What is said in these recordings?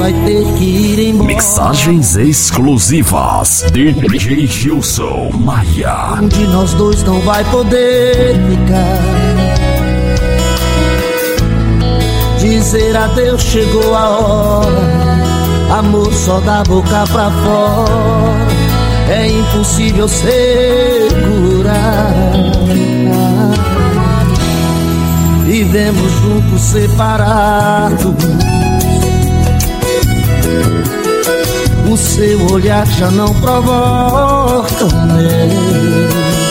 vai ter que ir embora. Mixagens exclusivas DJ Gilson Maia. Um de nós dois não vai poder ficar. Dizer adeus chegou a hora. Amor só da boca pra fora, é impossível segurar. Vivemos juntos separados. O seu olhar já não provoca medo.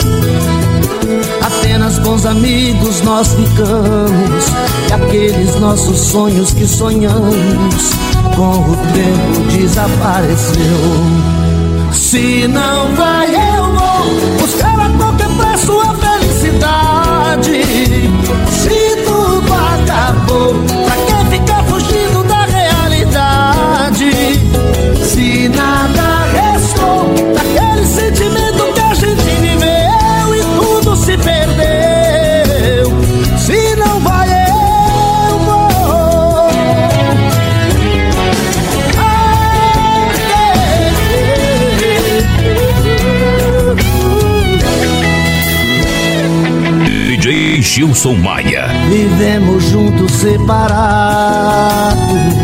Apenas bons amigos nós ficamos, e aqueles nossos sonhos que sonhamos com o tempo desapareceu. Se não vai, eu vou buscar a qualquer preço a felicidade. Se tudo acabou, pra que ficar fugindo da realidade? Se nada restou daquele sentimento que a gente viveu e tudo se perdeu. Se não vai, eu vou. DJ Gilson Maia. Vivemos juntos separados.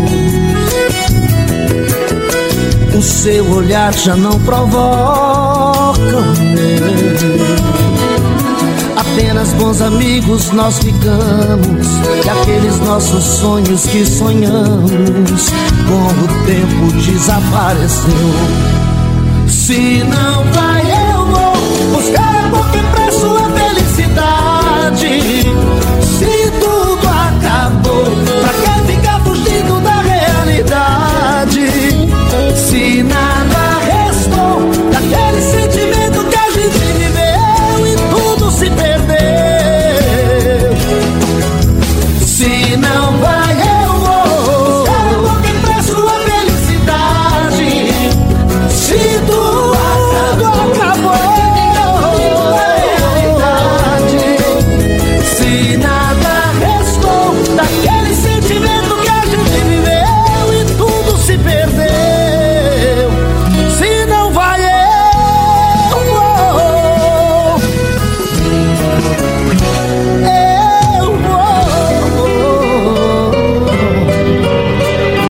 O seu olhar já não provoca medo. Apenas bons amigos nós ficamos, e aqueles nossos sonhos que sonhamos com o tempo desapareceu. Se não vai, eu vou buscar a qualquer preço a felicidade.